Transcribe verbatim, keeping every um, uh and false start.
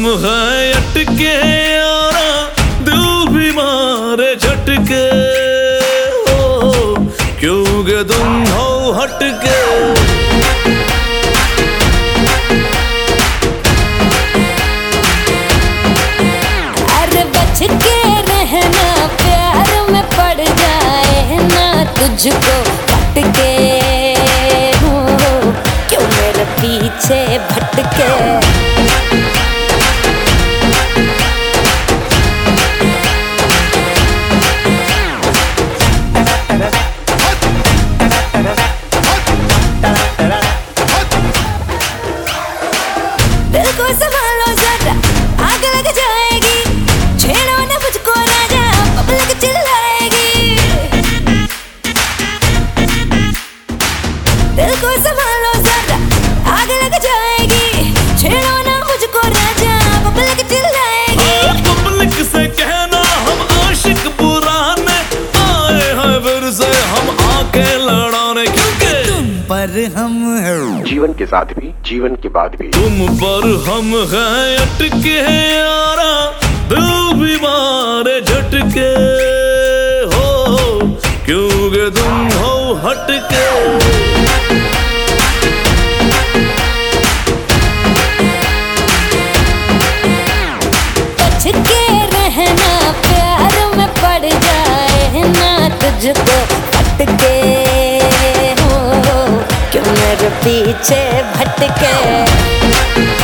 हम हैं अटके यारा, दिल भी मारे झटके हो, क्योंकि तुम हो हटके। अरे बच के रहना, प्यार में पड़ जाए ना तुझको फटके हो, क्यों मेरे पीछे भटके। दिल को संभालो जरा, आग लग जाएगी, छेड़ो ना मुझको राजा, पब्लिक चिल्लाएगी। दिल को संभालो जरा, आग लग जाएगी, छेड़ो ना मुझको राजा, पब्लिक चिल्लाएगी। पब्लिक से कहना हम आशिक पुराने आए हैं, फिर से हम आके लड़ाने, क्योंकि तुम पर हम हैं जीवन के साथ भी जीवन के बाद भी। तुम पर हम हैं अटके यारा, दिल भी मारे झटके हो, क्योंकि तुम हो हटके। बच के रहना, प्यार में पड़ जाए ना तुझको फटके हो, क्यों मेरे पीछे भटके।